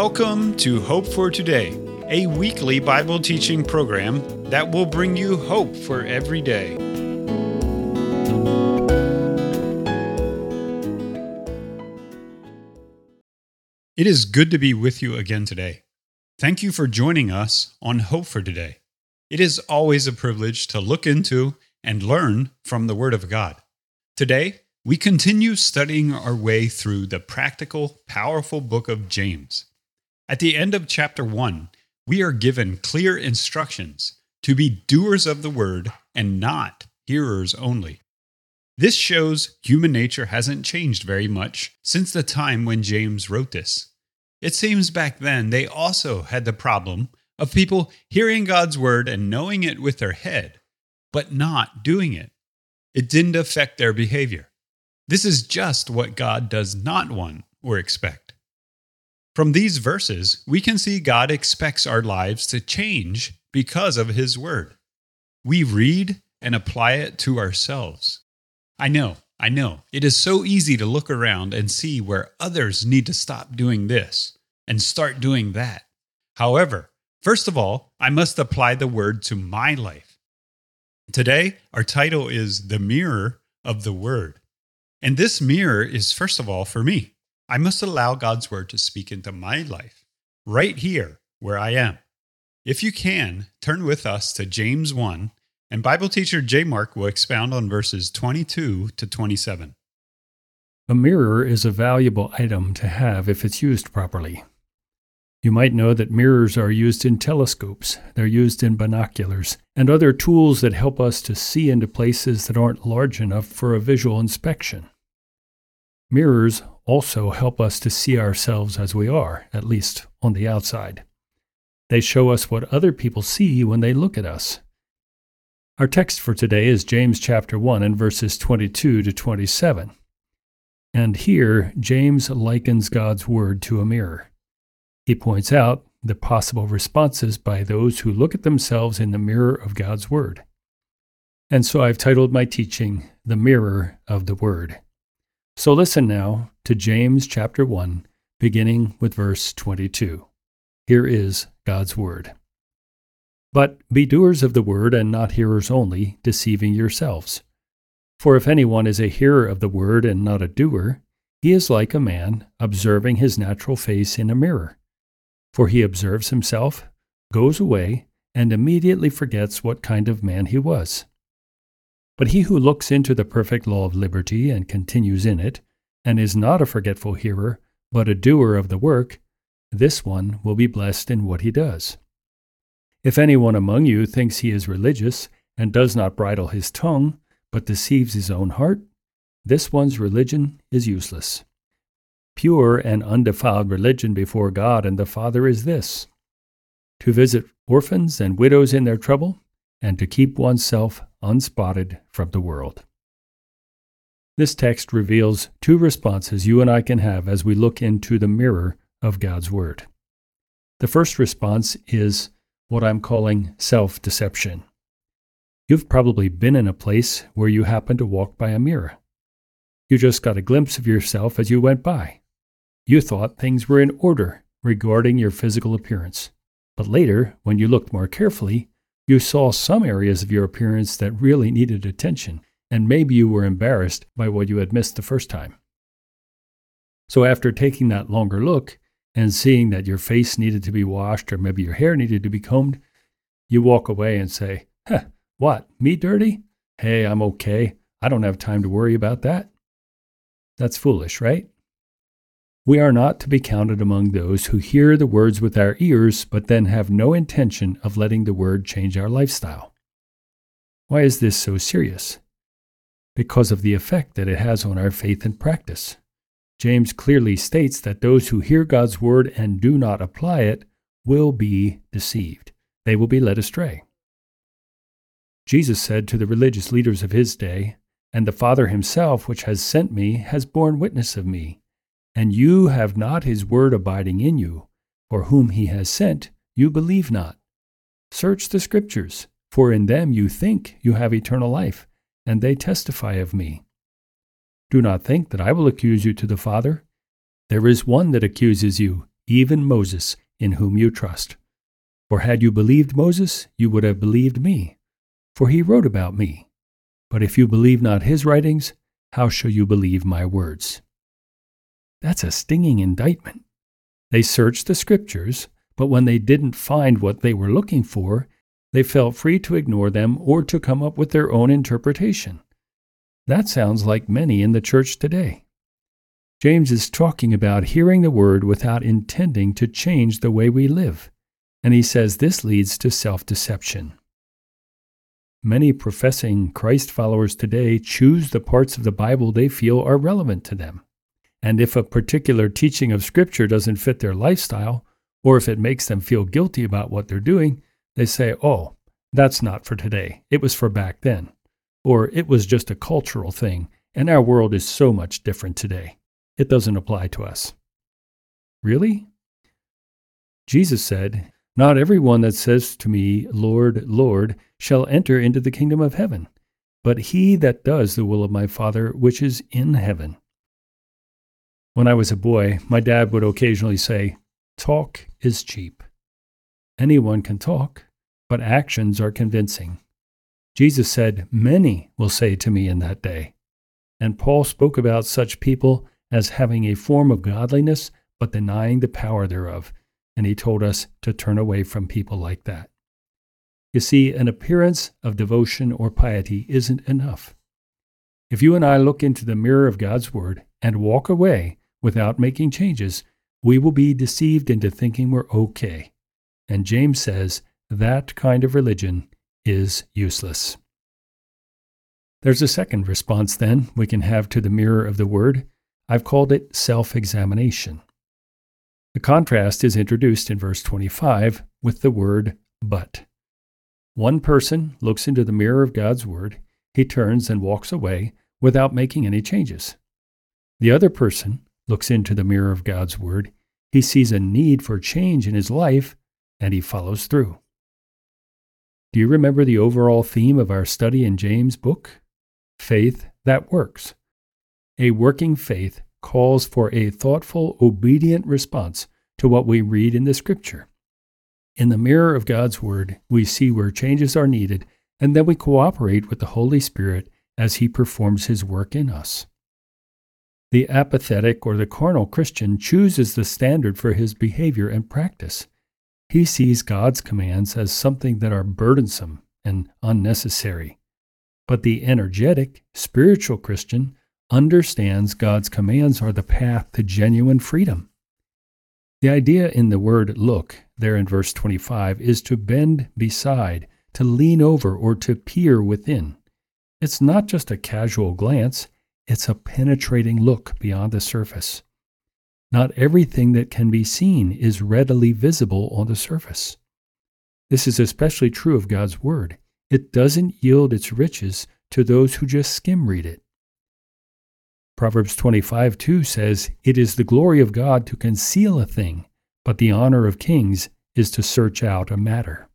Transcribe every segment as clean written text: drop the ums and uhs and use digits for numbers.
Welcome to Hope for Today, a weekly Bible teaching program that will bring you hope for every day. It is good to be with you again today. Thank you for joining us on Hope for Today. It is always a privilege to look into and learn from the Word of God. Today, we continue studying our way through the practical, powerful book of James. At the end of chapter 1, we are given clear instructions to be doers of the word and not hearers only. This shows human nature hasn't changed very much since the time when James wrote this. It seems back then they also had the problem of people hearing God's word and knowing it with their head, but not doing it. It didn't affect their behavior. This is just what God does not want or expect. From these verses, we can see God expects our lives to change because of His Word. We read and apply it to ourselves. I know. It is so easy to look around and see where others need to stop doing this and start doing that. However, first of all, I must apply the Word to my life. Today, our title is The Mirror of the Word. And this mirror is, first of all, for me. I must allow God's Word to speak into my life, right here where I am. If you can, turn with us to James 1, and Bible teacher J. Mark will expound on verses 22 to 27. A mirror is a valuable item to have if it's used properly. You might know that mirrors are used in telescopes, they're used in binoculars, and other tools that help us to see into places that aren't large enough for a visual inspection. Mirrors also help us to see ourselves as we are, at least on the outside. They show us what other people see when they look at us. Our text for today is James chapter 1 and verses 22 to 27. And here, James likens God's Word to a mirror. He points out the possible responses by those who look at themselves in the mirror of God's Word. And so I've titled my teaching, The Mirror of the Word. So listen now to James chapter 1, beginning with verse 22. Here is God's Word. But be doers of the word and not hearers only, deceiving yourselves. For if anyone is a hearer of the word and not a doer, he is like a man observing his natural face in a mirror. For he observes himself, goes away, and immediately forgets what kind of man he was. But he who looks into the perfect law of liberty and continues in it, and is not a forgetful hearer, but a doer of the work, this one will be blessed in what he does. If anyone among you thinks he is religious, and does not bridle his tongue, but deceives his own heart, this one's religion is useless. Pure and undefiled religion before God and the Father is this: to visit orphans and widows in their trouble, and to keep oneself unspotted from the world. This text reveals two responses you and I can have as we look into the mirror of God's Word. The first response is what I'm calling self-deception. You've probably been in a place where you happened to walk by a mirror. You just got a glimpse of yourself as you went by. You thought things were in order regarding your physical appearance. But later, when you looked more carefully, you saw some areas of your appearance that really needed attention, and maybe you were embarrassed by what you had missed the first time. So after taking that longer look and seeing that your face needed to be washed or maybe your hair needed to be combed, you walk away and say, what, me dirty? Hey, I'm okay. I don't have time to worry about that. That's foolish, right? We are not to be counted among those who hear the words with our ears, but then have no intention of letting the word change our lifestyle. Why is this so serious? Because of the effect that it has on our faith and practice. James clearly states that those who hear God's word and do not apply it will be deceived. They will be led astray. Jesus said to the religious leaders of his day, "And the Father himself, which has sent me, has borne witness of me. And you have not his word abiding in you, for whom he has sent, you believe not. Search the Scriptures, for in them you think you have eternal life, and they testify of me. Do not think that I will accuse you to the Father. There is one that accuses you, even Moses, in whom you trust. For had you believed Moses, you would have believed me, for he wrote about me. But if you believe not his writings, how shall you believe my words?" That's a stinging indictment. They searched the Scriptures, but when they didn't find what they were looking for, they felt free to ignore them or to come up with their own interpretation. That sounds like many in the church today. James is talking about hearing the word without intending to change the way we live, and he says this leads to self-deception. Many professing Christ followers today choose the parts of the Bible they feel are relevant to them. And if a particular teaching of Scripture doesn't fit their lifestyle, or if it makes them feel guilty about what they're doing, they say, "Oh, that's not for today. It was for back then." Or it was just a cultural thing, and our world is so much different today. It doesn't apply to us. Really? Jesus said, "Not everyone that says to me, 'Lord, Lord,' shall enter into the kingdom of heaven, but he that does the will of my Father which is in heaven." When I was a boy, my dad would occasionally say, "Talk is cheap." Anyone can talk, but actions are convincing. Jesus said, "Many will say to me in that day." And Paul spoke about such people as having a form of godliness, but denying the power thereof. And he told us to turn away from people like that. You see, an appearance of devotion or piety isn't enough. If you and I look into the mirror of God's Word and walk away without making changes, we will be deceived into thinking we're okay. And James says that kind of religion is useless. There's a second response, then, we can have to the mirror of the Word. I've called it self-examination. The contrast is introduced in verse 25 with the word "but." One person looks into the mirror of God's Word, he turns and walks away without making any changes. The other person looks into the mirror of God's Word, he sees a need for change in his life, and he follows through. Do you remember the overall theme of our study in James' book? Faith that works. A working faith calls for a thoughtful, obedient response to what we read in the Scripture. In the mirror of God's Word, we see where changes are needed, and then we cooperate with the Holy Spirit as He performs His work in us. The apathetic or the carnal Christian chooses the standard for his behavior and practice. He sees God's commands as something that are burdensome and unnecessary. But the energetic, spiritual Christian understands God's commands are the path to genuine freedom. The idea in the word "look" there in verse 25 is to bend beside, to lean over, or to peer within. It's not just a casual glance, it's a penetrating look beyond the surface. Not everything that can be seen is readily visible on the surface. This is especially true of God's Word. It doesn't yield its riches to those who just skim read it. Proverbs 25:2 says, "It is the glory of God to conceal a thing, but the honor of kings is to search out a matter."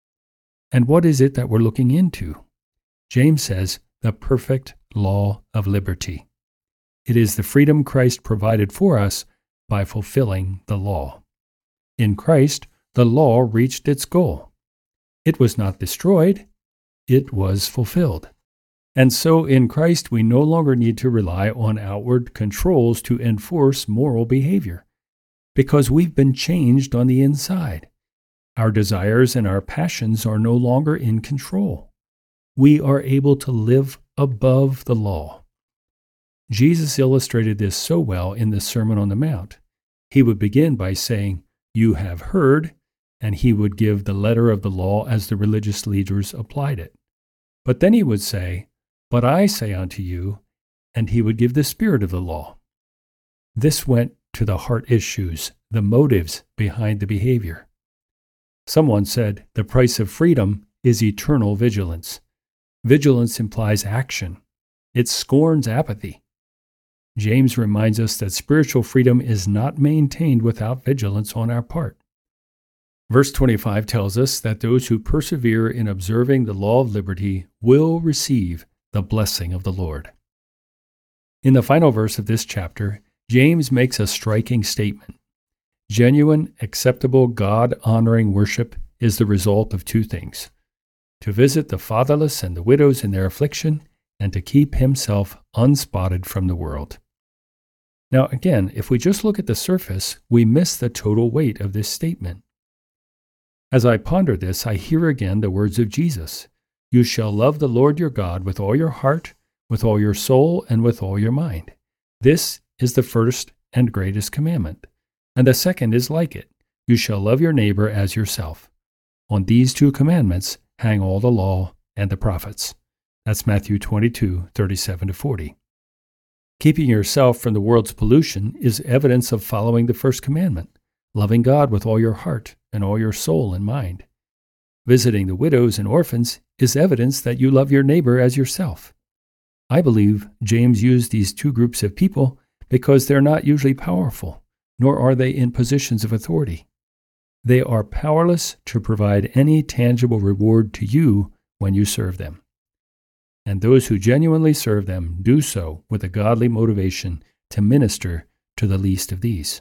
And what is it that we're looking into? James says, the perfect law of liberty. It is the freedom Christ provided for us by fulfilling the law. In Christ, the law reached its goal. It was not destroyed, it was fulfilled. And so in Christ, we no longer need to rely on outward controls to enforce moral behavior, because we've been changed on the inside. Our desires and our passions are no longer in control. We are able to live above the law. Jesus illustrated this so well in the Sermon on the Mount. He would begin by saying, "You have heard," and he would give the letter of the law as the religious leaders applied it. But then he would say, "But I say unto you," and he would give the spirit of the law. This went to the heart issues, the motives behind the behavior. Someone said, the price of freedom is eternal vigilance. Vigilance implies action. It scorns apathy. James reminds us that spiritual freedom is not maintained without vigilance on our part. Verse 25 tells us that those who persevere in observing the law of liberty will receive the blessing of the Lord. In the final verse of this chapter, James makes a striking statement. Genuine, acceptable, God-honoring worship is the result of two things: to visit the fatherless and the widows in their affliction, and to keep himself unspotted from the world. Now again, if we just look at the surface, we miss the total weight of this statement. As I ponder this, I hear again the words of Jesus: "You shall love the Lord your God with all your heart, with all your soul, and with all your mind. This is the first and greatest commandment. And the second is like it: you shall love your neighbor as yourself. On these two commandments hang all the law and the prophets." That's Matthew 22:37-40. Keeping yourself from the world's pollution is evidence of following the first commandment, loving God with all your heart and all your soul and mind. Visiting the widows and orphans is evidence that you love your neighbor as yourself. I believe James used these two groups of people because they're not usually powerful, nor are they in positions of authority. They are powerless to provide any tangible reward to you when you serve them. And those who genuinely serve them do so with a godly motivation to minister to the least of these.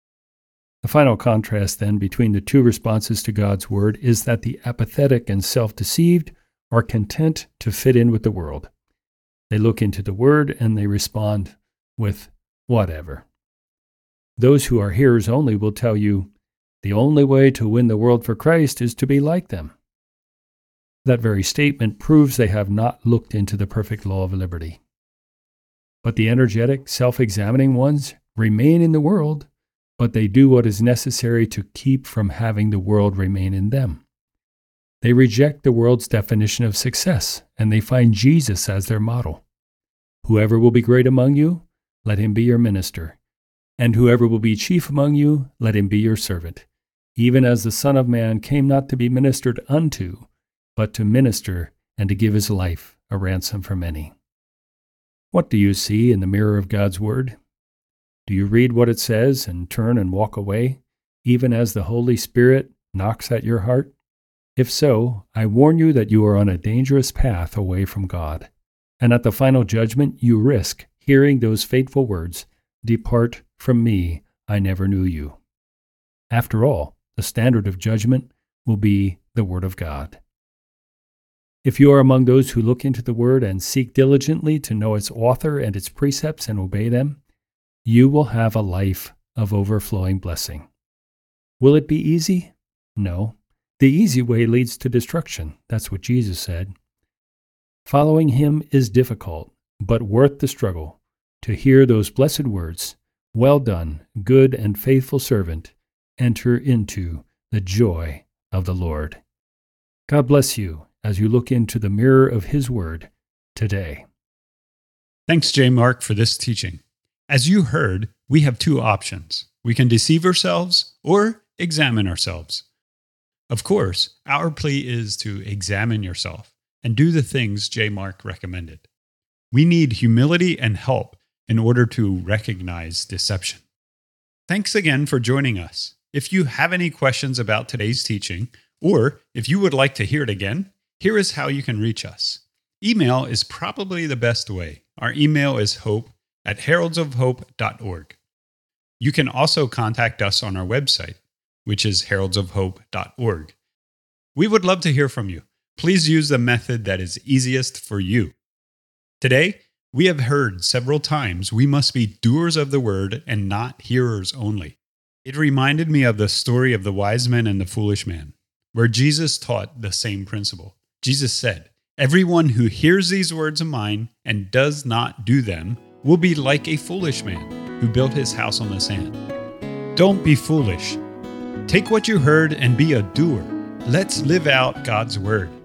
The final contrast, then, between the two responses to God's word is that the apathetic and self-deceived are content to fit in with the world. They look into the word and they respond with whatever. Those who are hearers only will tell you, the only way to win the world for Christ is to be like them. That very statement proves they have not looked into the perfect law of liberty. But the energetic, self-examining ones remain in the world, but they do what is necessary to keep from having the world remain in them. They reject the world's definition of success, and they find Jesus as their model. Whoever will be great among you, let him be your minister. And whoever will be chief among you, let him be your servant. Even as the Son of Man came not to be ministered unto, but to minister and to give his life a ransom for many. What do you see in the mirror of God's word? Do you read what it says and turn and walk away, even as the Holy Spirit knocks at your heart? If so, I warn you that you are on a dangerous path away from God. And at the final judgment, you risk hearing those fateful words, "Depart from me, I never knew you." After all, the standard of judgment will be the Word of God. If you are among those who look into the Word and seek diligently to know its author and its precepts and obey them, you will have a life of overflowing blessing. Will it be easy? No. The easy way leads to destruction. That's what Jesus said. Following him is difficult, but worth the struggle, to hear those blessed words, "Well done, good and faithful servant, enter into the joy of the Lord." God bless you as you look into the mirror of his word today. Thanks, J. Mark, for this teaching. As you heard, we have two options. We can deceive ourselves or examine ourselves. Of course, our plea is to examine yourself and do the things J. Mark recommended. We need humility and help in order to recognize deception. Thanks again for joining us. If you have any questions about today's teaching, or if you would like to hear it again, here is how you can reach us. Email is probably the best way. Our email is hope@heraldsofhope.org. You can also contact us on our website, which is heraldsofhope.org. We would love to hear from you. Please use the method that is easiest for you. Today, we have heard several times we must be doers of the word and not hearers only. It reminded me of the story of the wise man and the foolish man, where Jesus taught the same principle. Jesus said, "Everyone who hears these words of mine and does not do them will be like a foolish man who built his house on the sand." Don't be foolish. Take what you heard and be a doer. Let's live out God's word.